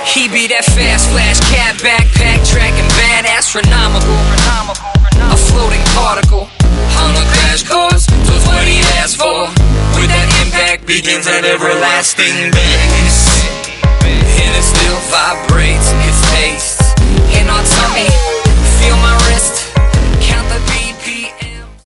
He be that fast flash cat backpack tracking bad astronomical, a floating particle on the crash course, was what he asked for. With that impact begins an everlasting band.